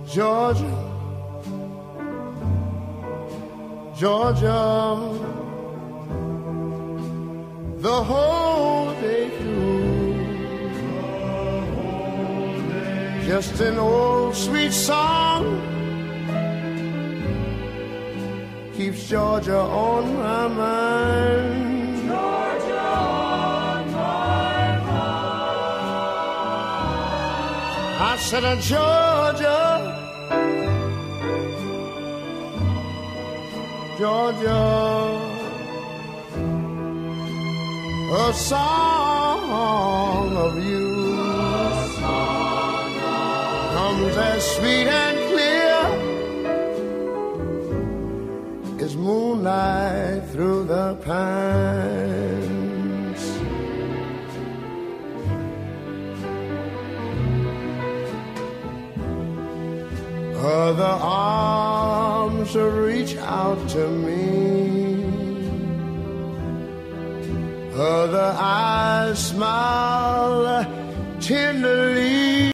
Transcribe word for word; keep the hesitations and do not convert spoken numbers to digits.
Georgia, Georgia, the whole day through, just an old sweet song keeps Georgia on my mind. Georgia on my mind. I said, uh, Georgia, Georgia, a song of you song of comes as sweet and clear as moonlight through the pines. Other arms reach out to me, other eyes smile tenderly.